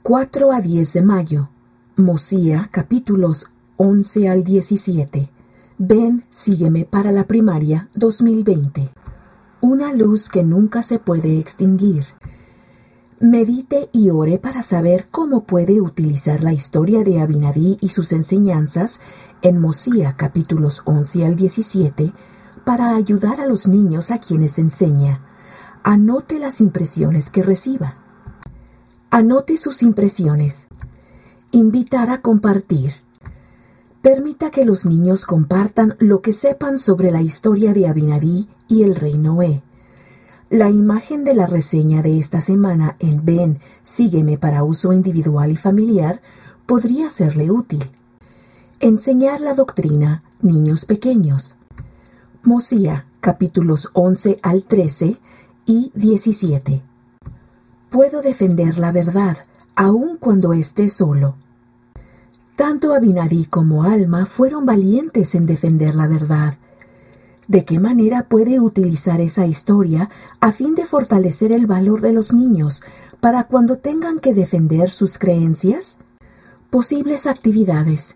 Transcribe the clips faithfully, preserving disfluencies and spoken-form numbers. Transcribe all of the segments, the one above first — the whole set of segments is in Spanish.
cuatro a diez de mayo. Mosía, capítulos once al diecisiete. Ven, sígueme para la primaria dos mil veinte. Una luz que nunca se puede extinguir. Medite y ore para saber cómo puede utilizar la historia de Abinadí y sus enseñanzas en Mosía, capítulos once al diecisiete, para ayudar a los niños a quienes enseña. Anote las impresiones que reciba. Anote sus impresiones. Invitar a compartir. Permita que los niños compartan lo que sepan sobre la historia de Abinadí y el rey Noé. La imagen de la reseña de esta semana en Ven, sígueme para uso individual y familiar podría serle útil. Enseñar la doctrina, niños pequeños. Mosía, capítulos once al trece y diecisiete. Puedo defender la verdad, aun cuando esté solo. Tanto Abinadí como Alma fueron valientes en defender la verdad. ¿De qué manera puede utilizar esa historia a fin de fortalecer el valor de los niños para cuando tengan que defender sus creencias? Posibles actividades.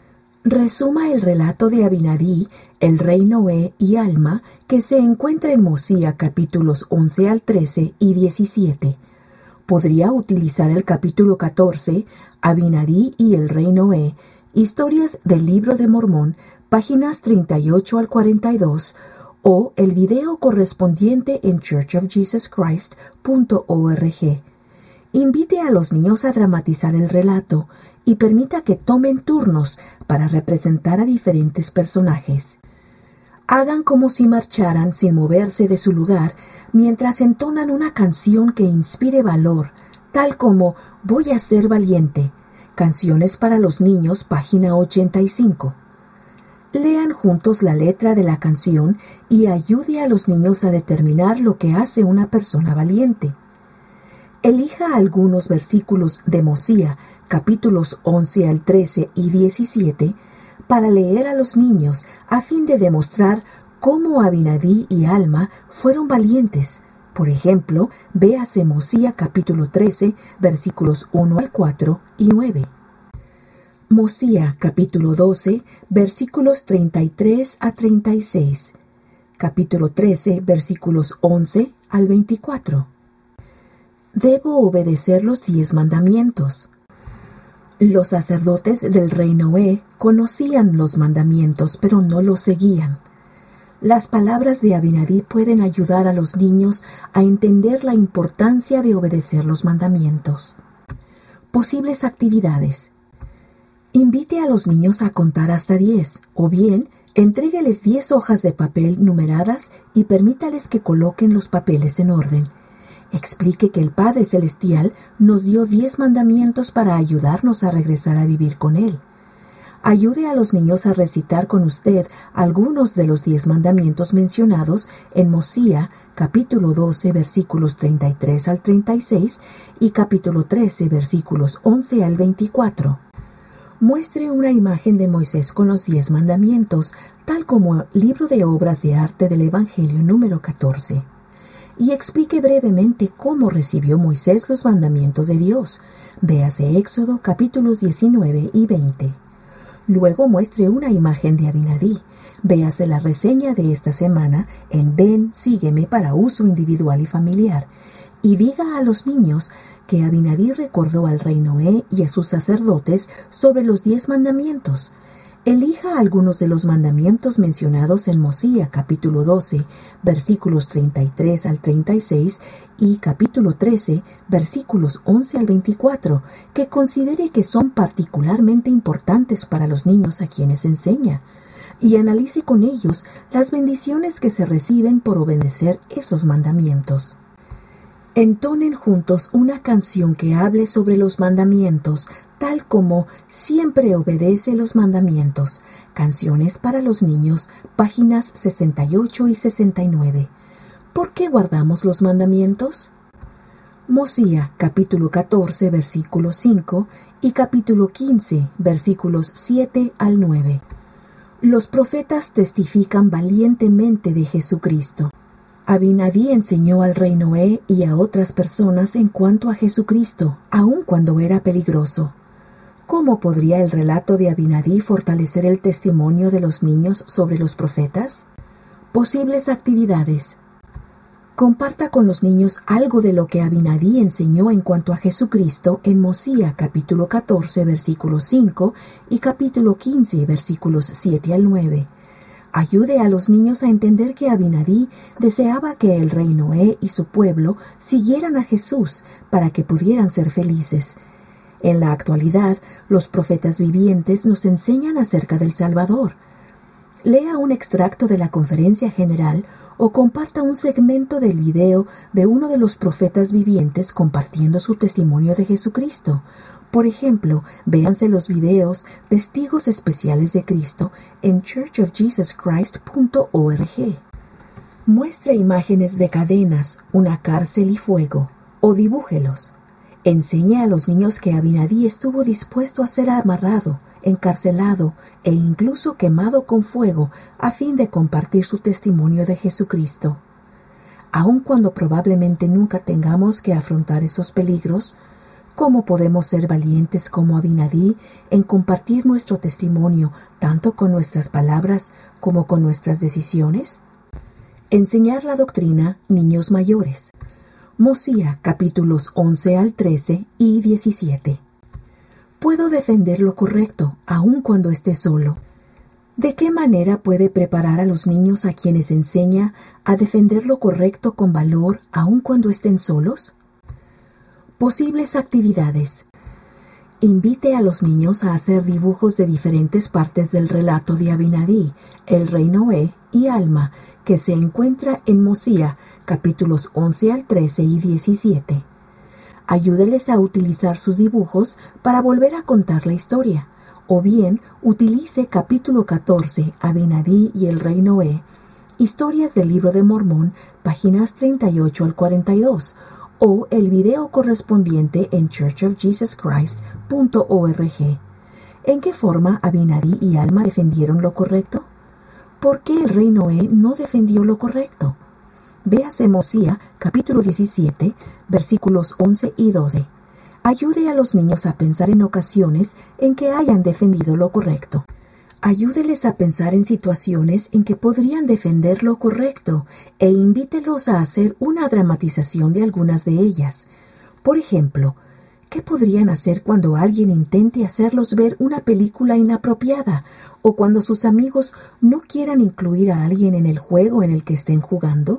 Resuma el relato de Abinadí, el rey Noé y Alma que se encuentra en Mosía capítulos once al trece y diecisiete. Podría utilizar el capítulo catorce, Abinadí y el rey Noé, historias del libro de Mormón, páginas treinta y ocho al cuarenta y dos, o el video correspondiente en church of jesus christ punto org. Invite a los niños a dramatizar el relato y permita que tomen turnos para representar a diferentes personajes. Hagan como si marcharan sin moverse de su lugar mientras entonan una canción que inspire valor, tal como Voy a ser valiente. Canciones para los niños, página ochenta y cinco. Lean juntos la letra de la canción y ayude a los niños a determinar lo que hace una persona valiente. Elija algunos versículos de Mosía, capítulos once al trece y diecisiete, para leer a los niños a fin de demostrar cómo Abinadí y Alma fueron valientes. Por ejemplo, véase Mosía capítulo trece, versículos uno al cuatro y nueve. Mosía capítulo doce, versículos treinta y tres a treinta y seis. Capítulo trece, versículos once al veinticuatro. Debo obedecer los diez mandamientos. Los sacerdotes del rey Noé conocían los mandamientos, pero no los seguían. Las palabras de Abinadí pueden ayudar a los niños a entender la importancia de obedecer los mandamientos. Posibles actividades. Invite a los niños a contar hasta diez, o bien, entrégueles diez hojas de papel numeradas y permítales que coloquen los papeles en orden. Explique que el Padre Celestial nos dio diez mandamientos para ayudarnos a regresar a vivir con Él. Ayude a los niños a recitar con usted algunos de los diez mandamientos mencionados en Mosía, capítulo doce, versículos treinta y tres al treinta y seis y capítulo trece, versículos once al veinticuatro. Muestre una imagen de Moisés con los diez mandamientos, tal como el libro de obras de arte del Evangelio número catorce. Y explique brevemente cómo recibió Moisés los mandamientos de Dios. Véase Éxodo capítulos diecinueve y veinte. Luego muestre una imagen de Abinadí. Véase la reseña de esta semana en Ven, sígueme para uso individual y familiar. Y diga a los niños que Abinadí recordó al rey Noé y a sus sacerdotes sobre los diez mandamientos. Elija algunos de los mandamientos mencionados en Mosía capítulo doce, versículos treinta y tres al treinta y seis y capítulo trece, versículos once al veinticuatro, que considere que son particularmente importantes para los niños a quienes enseña, y analice con ellos las bendiciones que se reciben por obedecer esos mandamientos. Entonen juntos una canción que hable sobre los mandamientos, tal como Siempre obedece los mandamientos. Canciones para los niños, páginas sesenta y ocho y sesenta y nueve. ¿Por qué guardamos los mandamientos? Mosía, capítulo catorce, versículo cinco y capítulo quince, versículos siete al nueve. Los profetas testifican valientemente de Jesucristo. Abinadí enseñó al rey Noé y a otras personas en cuanto a Jesucristo, aun cuando era peligroso. ¿Cómo podría el relato de Abinadí fortalecer el testimonio de los niños sobre los profetas? Posibles actividades. Comparta con los niños algo de lo que Abinadí enseñó en cuanto a Jesucristo en Mosía capítulo catorce versículo cinco y capítulo quince versículos siete al nueve. Ayude a los niños a entender que Abinadí deseaba que el rey Noé y su pueblo siguieran a Jesús para que pudieran ser felices. En la actualidad, los profetas vivientes nos enseñan acerca del Salvador. Lea un extracto de la conferencia general o comparta un segmento del video de uno de los profetas vivientes compartiendo su testimonio de Jesucristo. Por ejemplo, véanse los videos Testigos Especiales de Cristo en church of jesus christ punto org. Muestre imágenes de cadenas, una cárcel y fuego, o dibújelos. Enseñe a los niños que Abinadí estuvo dispuesto a ser amarrado, encarcelado e incluso quemado con fuego a fin de compartir su testimonio de Jesucristo. Aun cuando probablemente nunca tengamos que afrontar esos peligros, ¿cómo podemos ser valientes como Abinadí en compartir nuestro testimonio tanto con nuestras palabras como con nuestras decisiones? Enseñar la doctrina niños mayores. Mosía capítulos once al trece y diecisiete. Puedo defender lo correcto, aun cuando esté solo. ¿De qué manera puede preparar a los niños a quienes enseña a defender lo correcto con valor, aun cuando estén solos? Posibles actividades. Invite a los niños a hacer dibujos de diferentes partes del relato de Abinadí, el rey Noé y Alma, que se encuentra en Mosía capítulos once al trece y diecisiete. Ayúdeles a utilizar sus dibujos para volver a contar la historia, o bien utilice capítulo catorce, Abinadí y el rey Noé, Historias del Libro de Mormón, páginas treinta y ocho al cuarenta y dos, o el video correspondiente en church of jesus christ punto org. ¿En qué forma Abinadí y Alma defendieron lo correcto? ¿Por qué el rey Noé no defendió lo correcto? Véase Mosía, capítulo diecisiete, versículos once y doce. Ayude a los niños a pensar en ocasiones en que hayan defendido lo correcto. Ayúdeles a pensar en situaciones en que podrían defender lo correcto e invítelos a hacer una dramatización de algunas de ellas. Por ejemplo, ¿qué podrían hacer cuando alguien intente hacerlos ver una película inapropiada o cuando sus amigos no quieran incluir a alguien en el juego en el que estén jugando?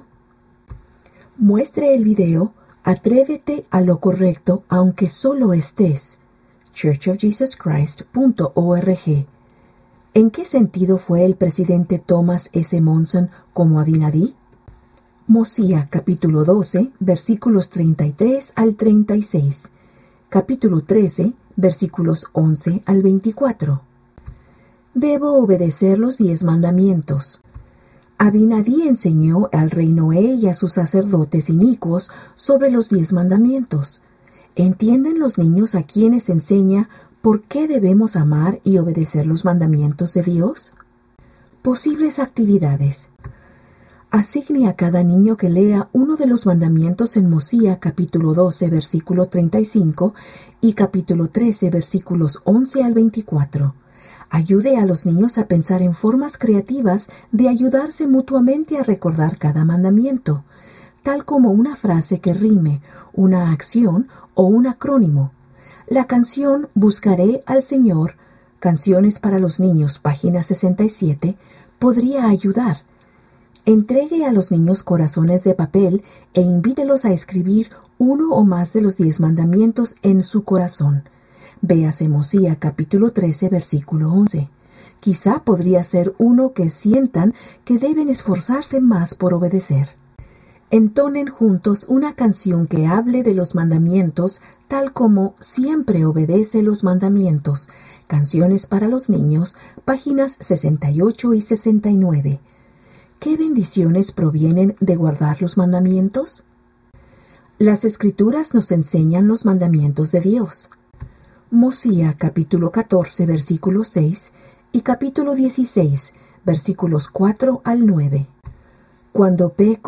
Muestre el video Atrévete a lo correcto aunque solo estés. church of jesus christ punto org. ¿En qué sentido fue el presidente Thomas S. Monson como Abinadí? Mosía capítulo doce, versículos treinta y tres al treinta y seis. Capítulo trece, versículos once al veinticuatro. Debo obedecer los diez mandamientos. Abinadí enseñó al rey Noé y a sus sacerdotes inicuos sobre los diez mandamientos. ¿Entienden los niños a quienes enseña por qué debemos amar y obedecer los mandamientos de Dios? Posibles actividades. Asigne a cada niño que lea uno de los mandamientos en Mosía capítulo doce, versículo treinta y cinco y capítulo trece, versículos once al veinticuatro. Ayude a los niños a pensar en formas creativas de ayudarse mutuamente a recordar cada mandamiento, tal como una frase que rime, una acción o un acrónimo. La canción Buscaré al Señor, Canciones para los Niños, página sesenta y siete, podría ayudar. Entregue a los niños corazones de papel e invítelos a escribir uno o más de los diez mandamientos en su corazón. Véase Mosía capítulo trece, versículo once. Quizá podría ser uno que sientan que deben esforzarse más por obedecer. Entonen juntos una canción que hable de los mandamientos, tal como Siempre obedece los mandamientos. Canciones para los niños, páginas sesenta y ocho y sesenta y nueve. ¿Qué bendiciones provienen de guardar los mandamientos? Las Escrituras nos enseñan los mandamientos de Dios. Mosía capítulo catorce, versículo seis y capítulo dieciséis, versículos cuatro al nueve. Cuando peco,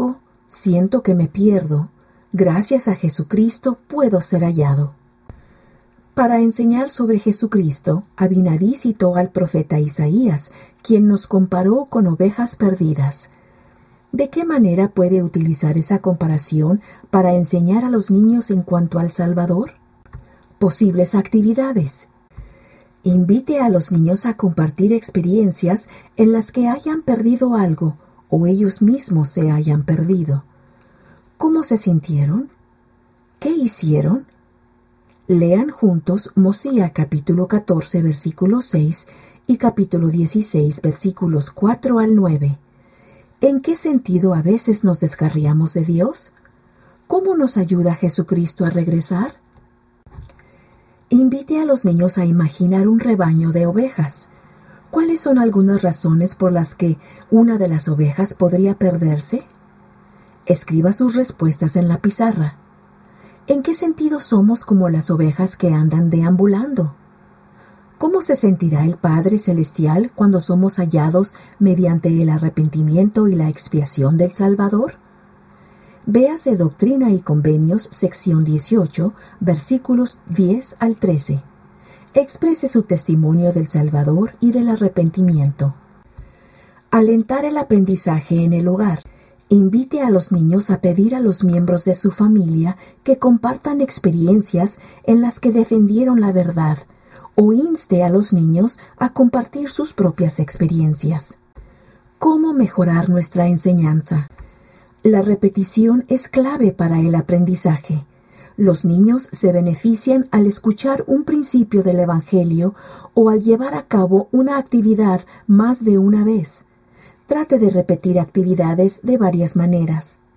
Siento que me pierdo. Gracias a Jesucristo puedo ser hallado. Para enseñar sobre Jesucristo, Abinadí citó al profeta Isaías, quien nos comparó con ovejas perdidas. ¿De qué manera puede utilizar esa comparación para enseñar a los niños en cuanto al Salvador? Posibles actividades. Invite a los niños a compartir experiencias en las que hayan perdido algo o ellos mismos se hayan perdido. ¿Cómo se sintieron? ¿Qué hicieron? Lean juntos Mosía capítulo catorce versículo seis y capítulo dieciséis versículos cuatro al nueve. ¿En qué sentido a veces nos descarriamos de Dios? ¿Cómo nos ayuda Jesucristo a regresar? Invite a los niños a imaginar un rebaño de ovejas. ¿Cuáles son algunas razones por las que una de las ovejas podría perderse? Escriba sus respuestas en la pizarra. ¿En qué sentido somos como las ovejas que andan deambulando? ¿Cómo se sentirá el Padre Celestial cuando somos hallados mediante el arrepentimiento y la expiación del Salvador? Véase Doctrina y Convenios, sección dieciocho, versículos diez al trece. Exprese su testimonio del Salvador y del arrepentimiento. Alentar el aprendizaje en el hogar. Invite a los niños a pedir a los miembros de su familia que compartan experiencias en las que defendieron la verdad, o inste a los niños a compartir sus propias experiencias. ¿Cómo mejorar nuestra enseñanza? La repetición es clave para el aprendizaje. Los niños se benefician al escuchar un principio del Evangelio o al llevar a cabo una actividad más de una vez. Trate de repetir actividades de varias maneras.